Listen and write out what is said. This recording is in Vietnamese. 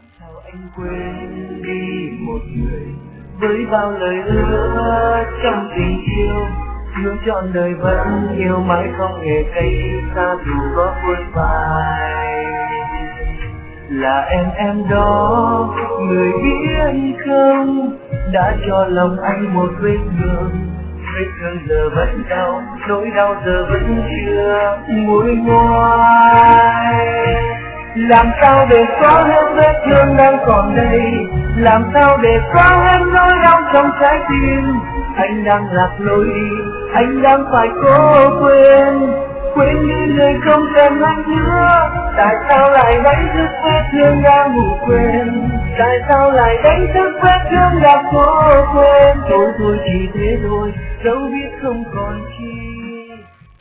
sao anh quên đi một người với bao lời hứa trong tình yêu, hứa trọn đời vẫn yêu mãi không hề cây xa dù có vươn vai. Là em đó người biết không, đã cho lòng anh một vết thương giờ vẫn đau, nỗi đau giờ vẫn chưa nguôi ngoai. Làm sao để xóa hết vết thương đang còn đây, làm sao để xóa hết nỗi đau trong trái tim. Anh đang lạc lối đi, anh đang phải cố quên, quên đi người không cần anh nữa. Tại sao lại đánh thức vết thương đang ngủ quên, tại sao lại đánh thức vết thương đã cố quên. Thôi chỉ thế thôi, dẫu biết không còn chi.